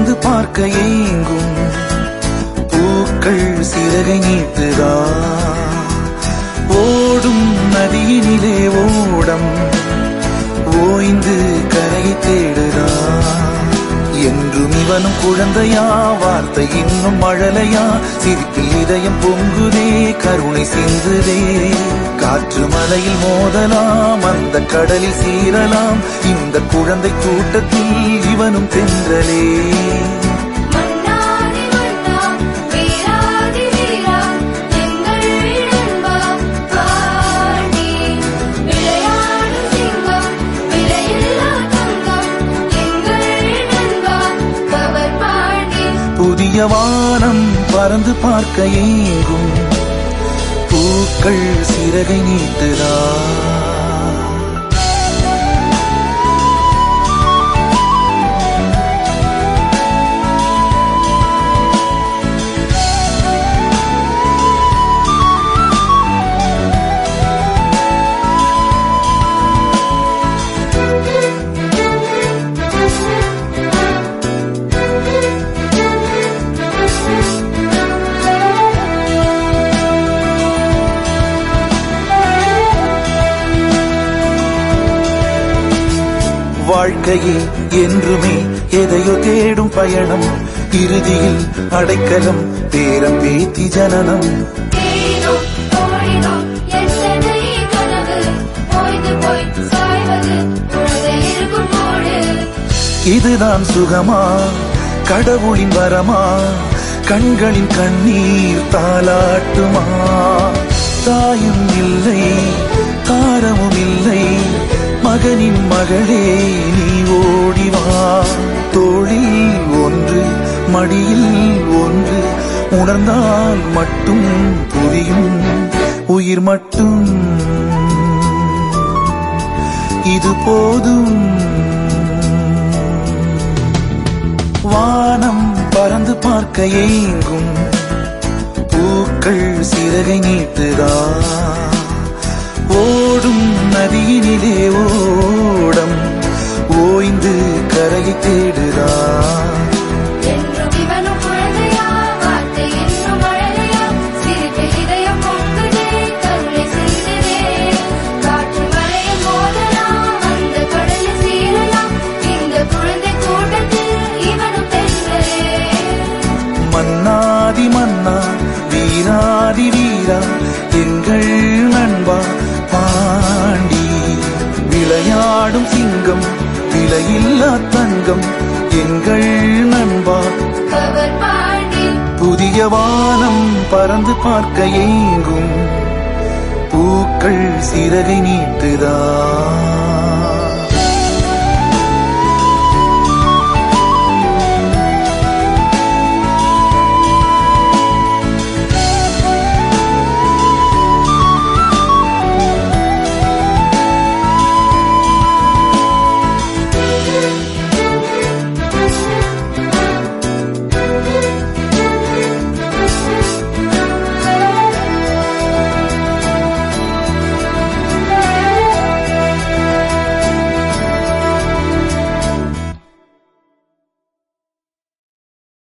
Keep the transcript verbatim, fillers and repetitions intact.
பறந்து பார்க்க ஏங்கும் பூக்கள் சிறகை நீட்டுதா ஓடும் நதியினிலே ஓடம் ஓய்ந்து கரையை தேடுதா என்றும் இவனும் குழந்தையா வார்த்தை இன்னும் மழலையா சிரிப்பில் இதயம் பொங்குதே கருணை சிந்துதே காற்று மலையில் மோதலாம் அந்த கடலில் சீரலாம் இந்த குழந்தை கூட்டத்தில் இவனும் தென்றலே புதிய வானம் பறந்து பார்க்க ஏங்கும் பூக்கள் சிறகை நீட்டுதா வாழ்க்கையே என்றுமே எதையோ தேடும் பயணம் இறுதியில் அடைக்கலம் பேரம் பேத்தி ஜனனம் இதுதான் சுகமா கடவுளின் வரமா கண்களின் கண்ணீர் தாலாட்டுமா தாயும் இல்லை தாரமும் இல்லை மகனின் மகளே நீ ஓடிவா தோளில் ஒன்று மடியில் ஒன்று உணர்ந்தால் மட்டும் புரியும் உயிர் மட்டும் இது போதும் வானம் பறந்து பார்க்க ஏங்கும் பூக்கள் சிறகை நீட்டுதா ஓடும் நதியினிலே ஓடம் ஓய்ந்து கரையை தேடுதா மன்னாதி மன்னா வீராதி வீரா எங்கள் நண்பா பாண்டி விளையாடும் சிங்கம் விலையில்லா தங்கம் எங்கள் நண்பா புதிய வானம் பறந்து பார்க்க ஏங்கும் பூக்கள் சிறகை நீட்டுதா